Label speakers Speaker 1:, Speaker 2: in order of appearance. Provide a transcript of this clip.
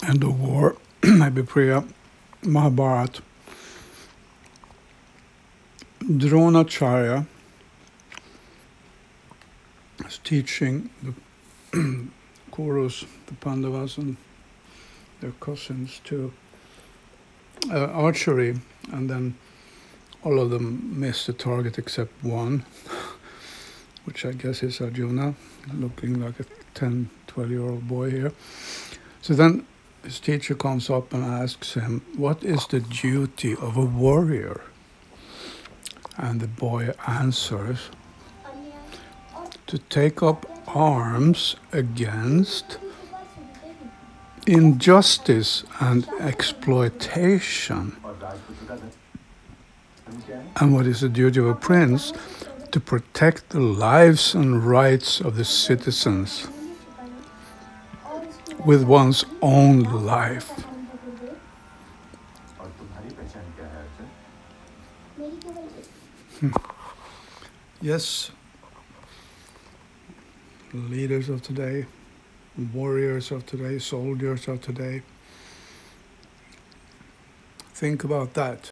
Speaker 1: and the war, maybe Priya, Mahabharata, Dronacharya is teaching the Kurus, the Pandavas, and their cousins to archery, and then all of them miss the target except one, which I guess is Arjuna, looking like a 10, 12-year-old boy here. So then his teacher comes up and asks him, what is the duty of a warrior? And the boy answers, to take up arms against injustice and exploitation. And what is the duty of a prince? To protect the lives and rights of the citizens with one's own life. Yes, leaders of today, warriors of today, soldiers of today, think about that.